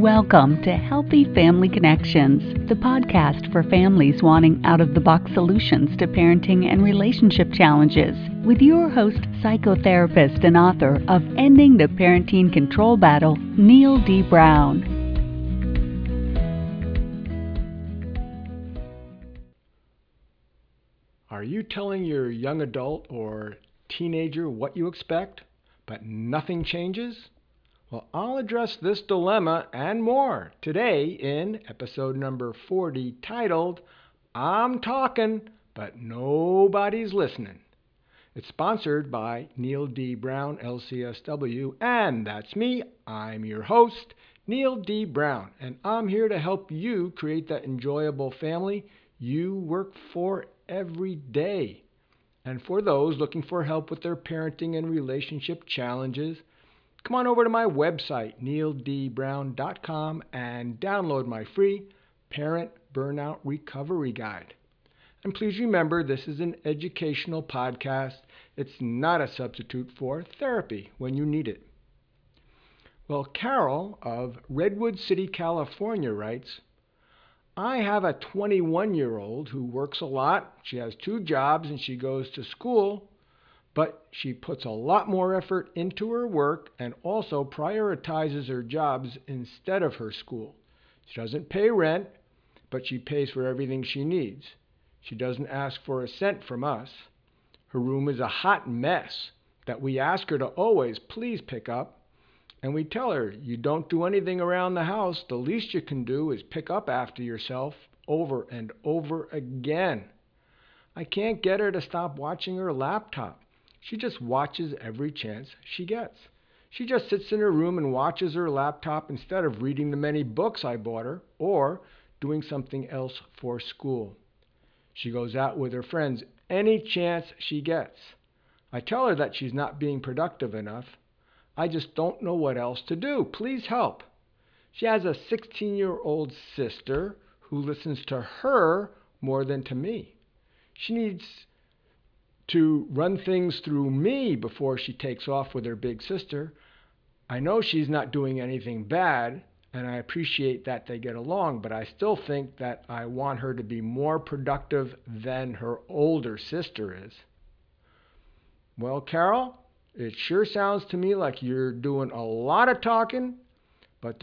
Welcome to Healthy Family Connections, the podcast for families wanting out-of-the-box solutions to parenting and relationship challenges, with your host, psychotherapist and author of Ending the Parenting Control Battle, Neil D. Brown. Are you telling your young adult or teenager what you expect, but nothing changes? Well, I'll address this dilemma and more today in episode number 40, titled, I'm Talking, but Nobody's Listening. It's sponsored by Neil D. Brown, LCSW, and that's me. I'm your host, Neil D. Brown, and I'm here to help you create that enjoyable family you work for every day. And for those looking for help with their parenting and relationship challenges, come on over to my website, neildbrown.com, and download my free Parent Burnout Recovery Guide. And please remember, this is an educational podcast. It's not a substitute for therapy when you need it. Well, Carol of Redwood City, California writes, I have a 21-year-old who works a lot. She has 2 jobs and she goes to school, but she puts a lot more effort into her work and also prioritizes her jobs instead of her school. She doesn't pay rent, but she pays for everything she needs. She doesn't ask for a cent from us. Her room is a hot mess that we ask her to always please pick up. And we tell her, you don't do anything around the house. The least you can do is pick up after yourself over and over again. I can't get her to stop watching her laptop. She just watches every chance she gets. She just sits in her room and watches her laptop instead of reading the many books I bought her or doing something else for school. She goes out with her friends any chance she gets. I tell her that she's not being productive enough. I just don't know what else to do. Please help. She has a 16-year-old sister who listens to her more than to me. She needs to run things through me before she takes off with her big sister. I know she's not doing anything bad, and I appreciate that they get along, but I still think that I want her to be more productive than her older sister is. Well, Carol, it sure sounds to me like you're doing a lot of talking, but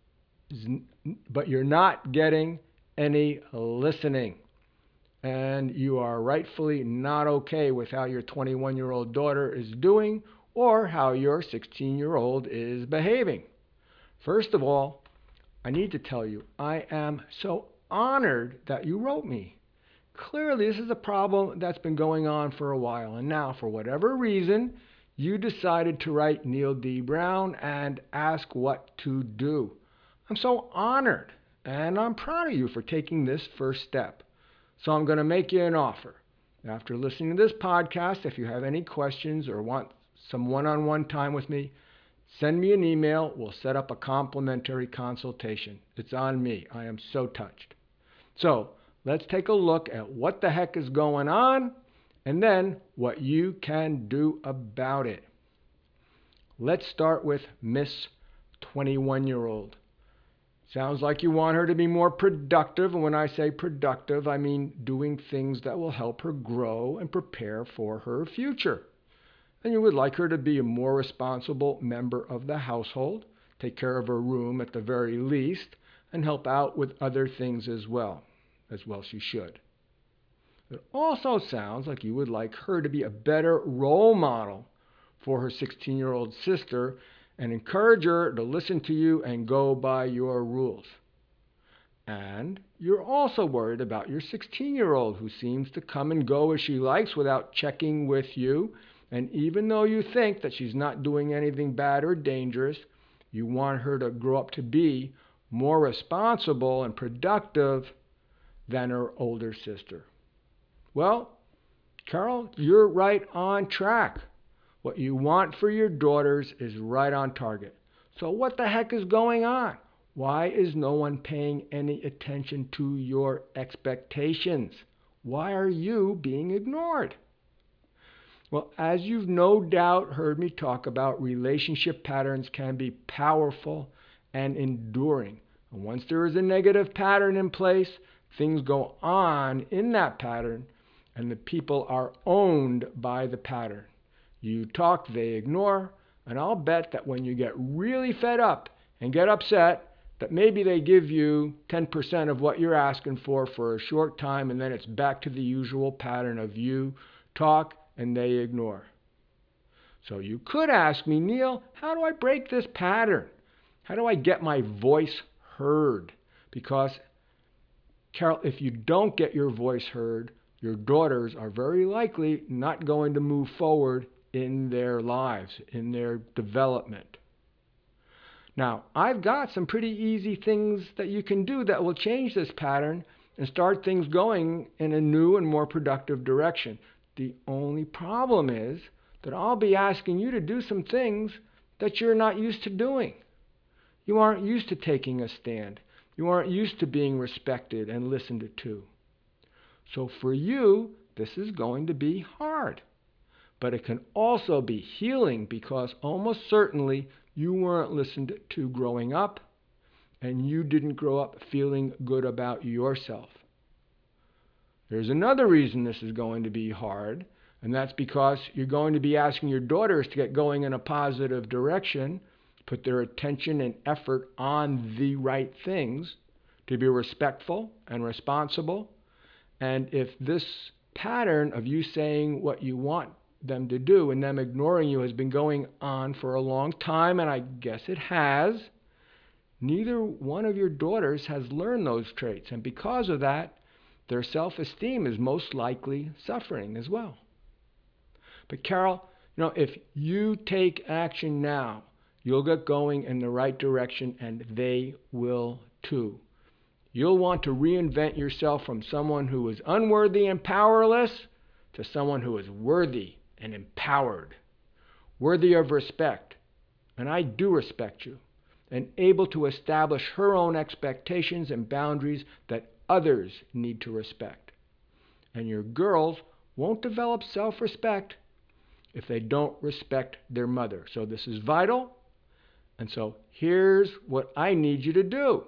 you're not getting any listening. And you are rightfully not okay with how your 21-year-old daughter is doing or how your 16-year-old is behaving. First of all, I need to tell you, I am so honored that you wrote me. Clearly, this is a problem that's been going on for a while, and now, for whatever reason, you decided to write Neil D. Brown and ask what to do. I'm so honored, and I'm proud of you for taking this first step. So I'm going to make you an offer. After listening to this podcast, if you have any questions or want some one-on-one time with me, send me an email. We'll set up a complimentary consultation. It's on me. I am so touched. So let's take a look at what the heck is going on and then what you can do about it. Let's start with Miss 21-year-old. Sounds like you want her to be more productive, and when I say productive, I mean doing things that will help her grow and prepare for her future. And you would like her to be a more responsible member of the household, take care of her room at the very least, and help out with other things as well she should. It also sounds like you would like her to be a better role model for her 16-year-old sister and encourage her to listen to you and go by your rules. And you're also worried about your 16-year-old who seems to come and go as she likes without checking with you. And even though you think that she's not doing anything bad or dangerous, you want her to grow up to be more responsible and productive than her older sister. Well, Carol, you're right on track. What you want for your daughters is right on target. So what the heck is going on? Why is no one paying any attention to your expectations? Why are you being ignored? Well, as you've no doubt heard me talk about, relationship patterns can be powerful and enduring. And once there is a negative pattern in place, things go on in that pattern, and the people are owned by the pattern. You talk, they ignore, and I'll bet that when you get really fed up and get upset, that maybe they give you 10% of what you're asking for a short time, and then it's back to the usual pattern of you talk and they ignore. So you could ask me, Neil, how do I break this pattern? How do I get my voice heard? Because, Carol, if you don't get your voice heard, your daughters are very likely not going to move forward in their lives, in their development. Now, I've got some pretty easy things that you can do that will change this pattern and start things going in a new and more productive direction. The only problem is that I'll be asking you to do some things that you're not used to doing. You aren't used to taking a stand. You aren't used to being respected and listened to. So for you, this is going to be hard. But it can also be healing, because almost certainly you weren't listened to growing up, and you didn't grow up feeling good about yourself. There's another reason this is going to be hard, and that's because you're going to be asking your daughters to get going in a positive direction, put their attention and effort on the right things, to be respectful and responsible. And if this pattern of you saying what you want them to do and them ignoring you has been going on for a long time, and I guess it has, neither one of your daughters has learned those traits. And because of that, their self-esteem is most likely suffering as well. But Carol, if you take action now, you'll get going in the right direction, and they will too. You'll want to reinvent yourself from someone who is unworthy and powerless to someone who is worthy and empowered, worthy of respect, and I do respect you, and able to establish her own expectations and boundaries that others need to respect. And your girls won't develop self-respect if they don't respect their mother. So this is vital. And so here's what I need you to do.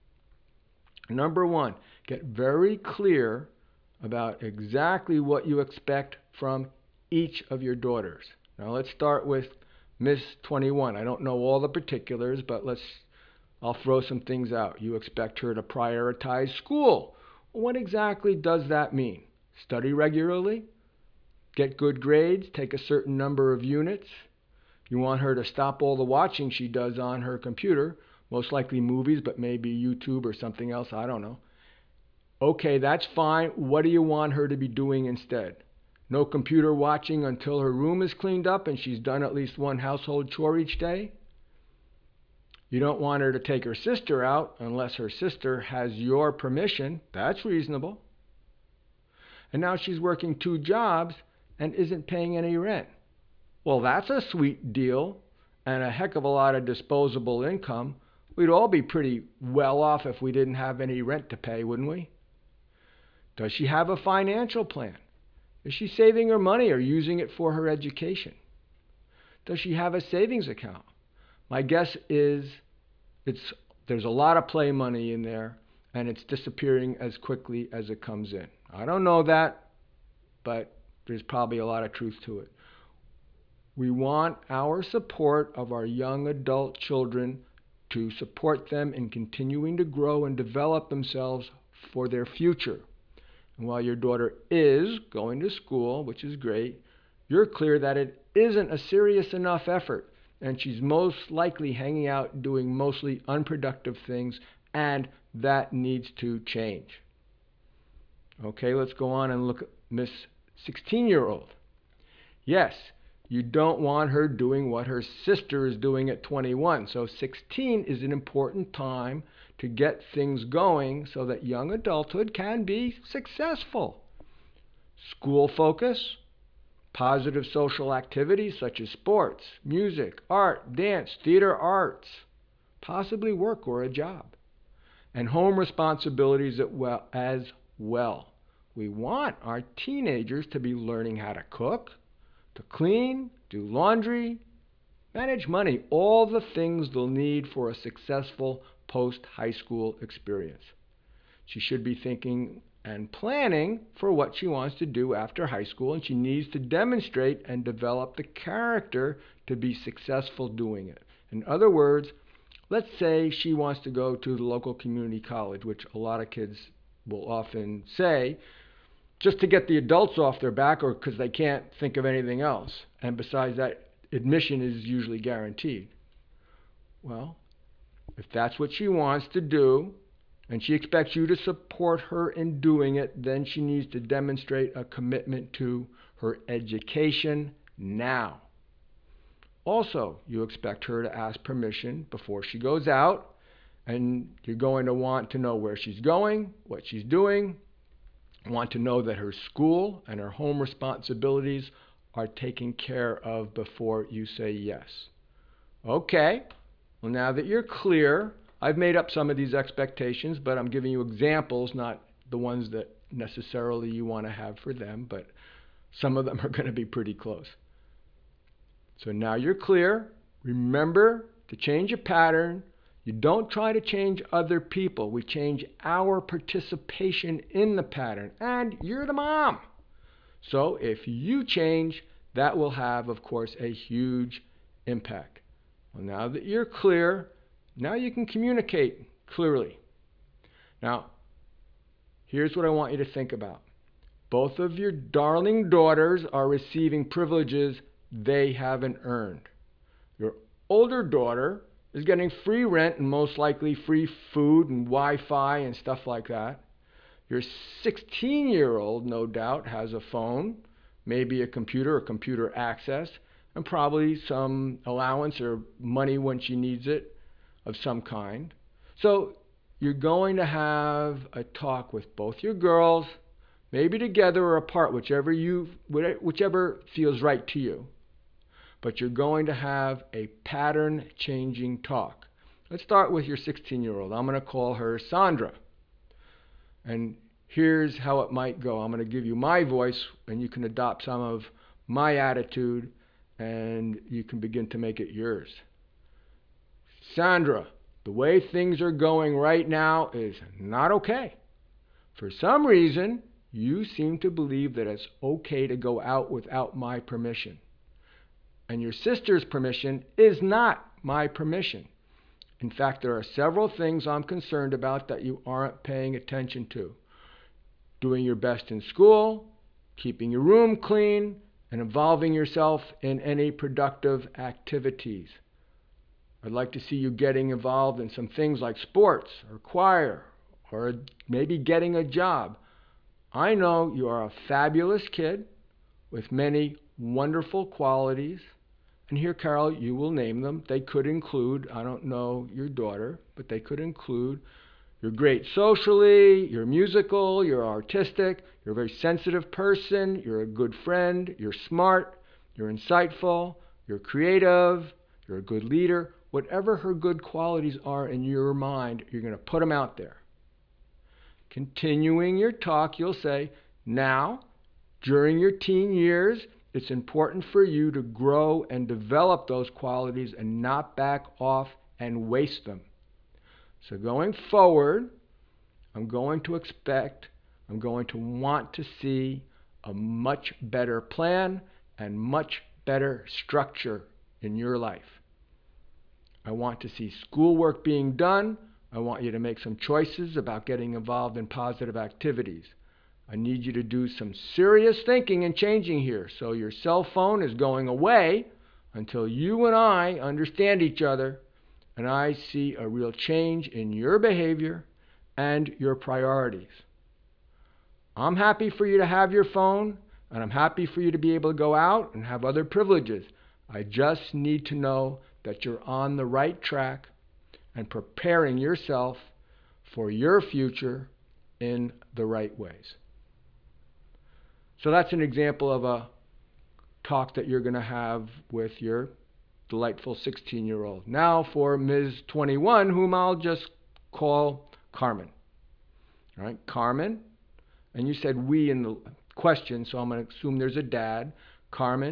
Number one, get very clear about exactly what you expect from each of your daughters. Now let's start with Miss 21. I don't know all the particulars, but I'll throw some things out. You expect her to prioritize school. What exactly does that mean? Study regularly? Get good grades? Take a certain number of units? You want her to stop all the watching she does on her computer, most likely movies, but maybe YouTube or something else, I don't know. Okay, that's fine. What do you want her to be doing instead? No computer watching until her room is cleaned up and she's done at least one household chore each day? You don't want her to take her sister out unless her sister has your permission. That's reasonable. And now she's working 2 jobs and isn't paying any rent. Well, that's a sweet deal and a heck of a lot of disposable income. We'd all be pretty well off if we didn't have any rent to pay, wouldn't we? Does she have a financial plan? Is she saving her money or using it for her education? Does she have a savings account? My guess is there's a lot of play money in there, and it's disappearing as quickly as it comes in. I don't know that, but there's probably a lot of truth to it. We want our support of our young adult children to support them in continuing to grow and develop themselves for their future. And while your daughter is going to school, which is great, you're clear that it isn't a serious enough effort, and she's most likely hanging out doing mostly unproductive things, and that needs to change. Okay, let's go on and look at Miss 16-year-old. Yes, you don't want her doing what her sister is doing at 21. So 16 is an important time to get things going so that young adulthood can be successful. School focus, positive social activities such as sports, music, art, dance, theater arts, possibly work or a job, and home responsibilities as well. We want our teenagers to be learning how to cook, to clean, do laundry, Manage money, all the things they'll need for a successful post-high school experience. She should be thinking and planning for what she wants to do after high school, and she needs to demonstrate and develop the character to be successful doing it. In other words, let's say she wants to go to the local community college, which a lot of kids will often say, just to get the adults off their back or because they can't think of anything else. And besides that, admission is usually guaranteed. Well, if that's what she wants to do, and she expects you to support her in doing it, then she needs to demonstrate a commitment to her education now. Also, you expect her to ask permission before she goes out, and you're going to want to know where she's going, what she's doing, want to know that her school and her home responsibilities are taken care of before you say yes. Okay, well, now that you're clear, I've made up some of these expectations, but I'm giving you examples, not the ones that necessarily you want to have for them, but some of them are going to be pretty close. So now you're clear. Remember to change a pattern. You don't try to change other people. We change our participation in the pattern. And you're the mom. So if you change, that will have, of course, a huge impact. Well, now that you're clear, now you can communicate clearly. Now, here's what I want you to think about. Both of your darling daughters are receiving privileges they haven't earned. Your older daughter is getting free rent and most likely free food and Wi-Fi and stuff like that. Your 16-year-old, no doubt, has a phone, maybe a computer or computer access, and probably some allowance or money when she needs it of some kind. So you're going to have a talk with both your girls, maybe together or apart, whichever feels right to you. But you're going to have a pattern-changing talk. Let's start with your 16-year-old. I'm going to call her Sandra. And here's how it might go. I'm going to give you my voice, and you can adopt some of my attitude, and you can begin to make it yours. Sandra, the way things are going right now is not okay. For some reason, you seem to believe that it's okay to go out without my permission. And your sister's permission is not my permission. In fact, there are several things I'm concerned about that you aren't paying attention to. Doing your best in school, keeping your room clean, and involving yourself in any productive activities. I'd like to see you getting involved in some things like sports or choir or maybe getting a job. I know you are a fabulous kid with many wonderful qualities. And here, Carol, you will name them. They could include, I don't know your daughter, but they could include you're great socially, you're musical, you're artistic, you're a very sensitive person, you're a good friend, you're smart, you're insightful, you're creative, you're a good leader. Whatever her good qualities are in your mind, you're going to put them out there. Continuing your talk, you'll say, now, during your teen years, it's important for you to grow and develop those qualities and not back off and waste them. So going forward, I'm going to want to see a much better plan and much better structure in your life. I want to see schoolwork being done. I want you to make some choices about getting involved in positive activities. I need you to do some serious thinking and changing here. So your cell phone is going away until you and I understand each other and I see a real change in your behavior and your priorities. I'm happy for you to have your phone, and I'm happy for you to be able to go out and have other privileges. I just need to know that you're on the right track and preparing yourself for your future in the right ways. So that's an example of a talk that you're going to have with your delightful 16-year-old. Now for Ms. 21, whom I'll just call Carmen. All right, Carmen. And you said we in the question, so I'm going to assume there's a dad. Carmen,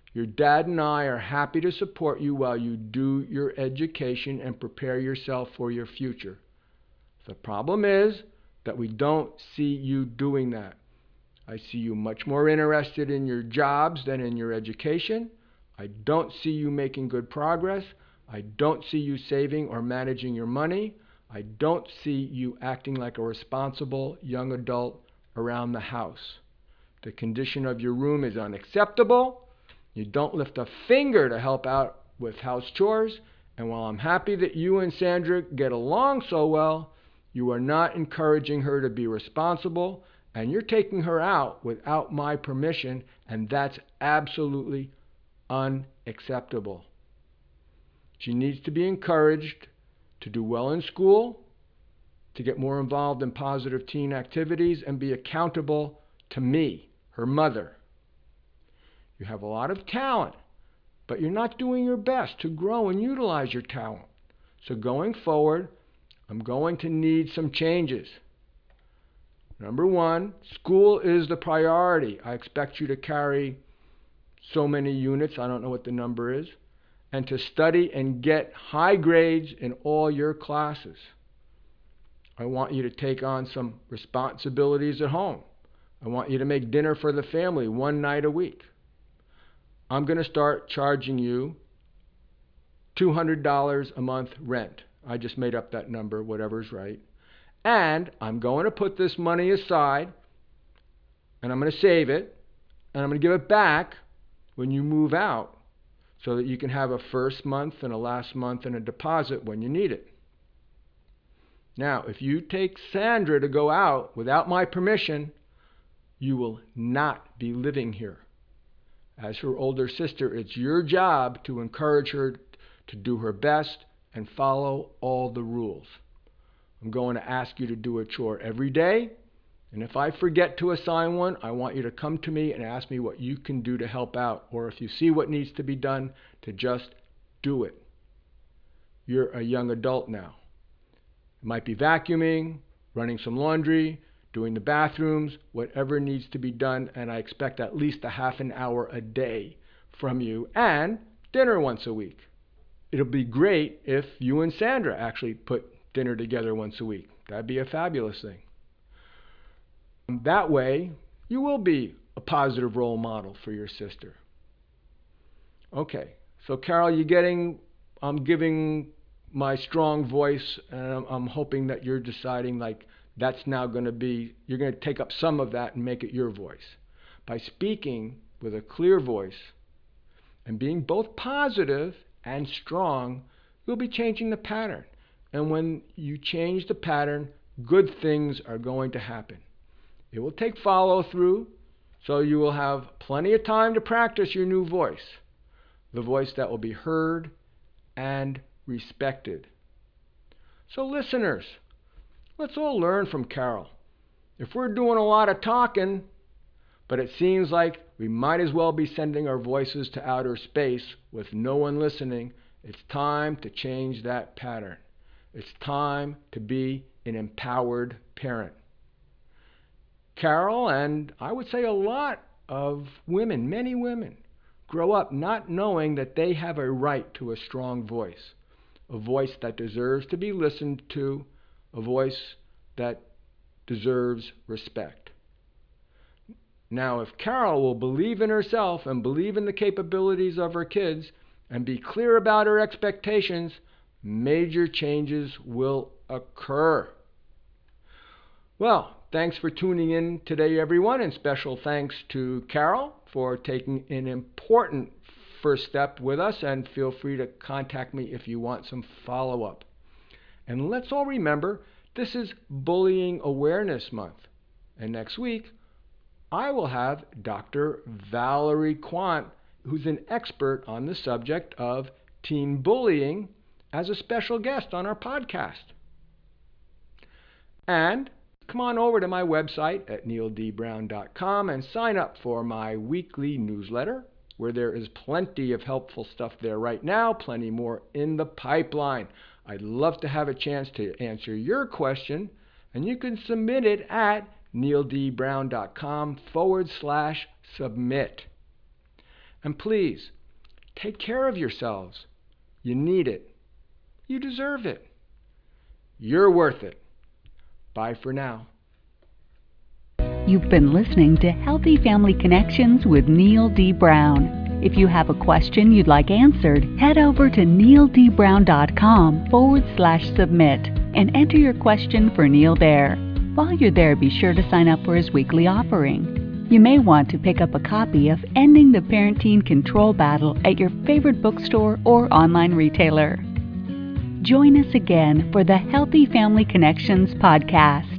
Your dad and I are happy to support you while you do your education and prepare yourself for your future. The problem is that we don't see you doing that. I see you much more interested in your jobs than in your education. I don't see you making good progress. I don't see you saving or managing your money. I don't see you acting like a responsible young adult around the house. The condition of your room is unacceptable. You don't lift a finger to help out with house chores. And while I'm happy that you and Sandra get along so well, you are not encouraging her to be responsible, and you're taking her out without my permission, and that's absolutely unacceptable. She needs to be encouraged to do well in school, to get more involved in positive teen activities, and be accountable to me, her mother. You have a lot of talent, but you're not doing your best to grow and utilize your talent. So going forward, I'm going to need some changes. Number one, school is the priority. I expect you to carry so many units, I don't know what the number is, and to study and get high grades in all your classes. I want you to take on some responsibilities at home. I want you to make dinner for the family one night a week. I'm going to start charging you $200 a month rent. I just made up that number, whatever's right. And I'm going to put this money aside, and I'm going to save it, and I'm going to give it back when you move out so that you can have a first month and a last month and a deposit when you need it. Now, if you take Sandra to go out without my permission, you will not be living here. As her older sister, it's your job to encourage her to do her best and follow all the rules. I'm going to ask you to do a chore every day, and if I forget to assign one, I want you to come to me and ask me what you can do to help out, or if you see what needs to be done, to just do it. You're a young adult now. It might be vacuuming, running some laundry, doing the bathrooms, whatever needs to be done, and I expect at least a half an hour a day from you, and dinner once a week. It'll be great if you and Sandra actually put dinner together once a week. That'd be a fabulous thing. That way, you will be a positive role model for your sister. Okay, so Carol, I'm giving my strong voice, and I'm hoping that you're deciding like that's now going to be, you're going to take up some of that and make it your voice. By speaking with a clear voice and being both positive and strong, you'll be changing the pattern. And when you change the pattern, good things are going to happen. It will take follow-through, so you will have plenty of time to practice your new voice, the voice that will be heard and respected. So listeners, let's all learn from Carol. If we're doing a lot of talking, but it seems like we might as well be sending our voices to outer space with no one listening, it's time to change that pattern. It's time to be an empowered parent. Carol, and I would say a lot of women, many women, grow up not knowing that they have a right to a strong voice, a voice that deserves to be listened to, a voice that deserves respect. Now, if Carol will believe in herself and believe in the capabilities of her kids and be clear about her expectations, major changes will occur. Well, thanks for tuning in today, everyone, and special thanks to Carol for taking an important first step with us, and feel free to contact me if you want some follow-up. And let's all remember, this is Bullying Awareness Month, and next week I will have Dr. Valerie Quant, who's an expert on the subject of teen bullying, as a special guest on our podcast. And come on over to my website at neildbrown.com and sign up for my weekly newsletter, where there is plenty of helpful stuff there right now, plenty more in the pipeline. I'd love to have a chance to answer your question, and you can submit it at neildbrown.com/submit. And please, take care of yourselves. You need it. You deserve it. You're worth it. Bye for now. You've been listening to Healthy Family Connections with Neil D. Brown. If you have a question you'd like answered, head over to neildbrown.com/submit and enter your question for Neil there. While you're there, be sure to sign up for his weekly offering. You may want to pick up a copy of Ending the Parent-Teen Control Battle at your favorite bookstore or online retailer. Join us again for the Healthy Family Connections podcast.